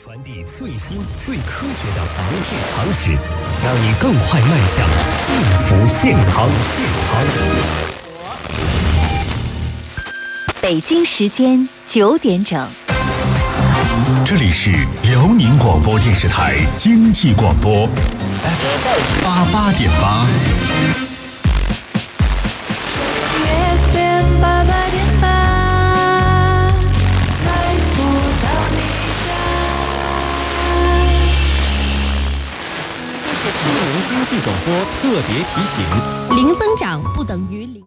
传递最新最科学的防治常识，让你更快迈向幸福健康。 北京时间9点整， 这里是辽宁广播电视台经济广播 FM88.8。 青年经济广播特别提醒： 零增长不等于零。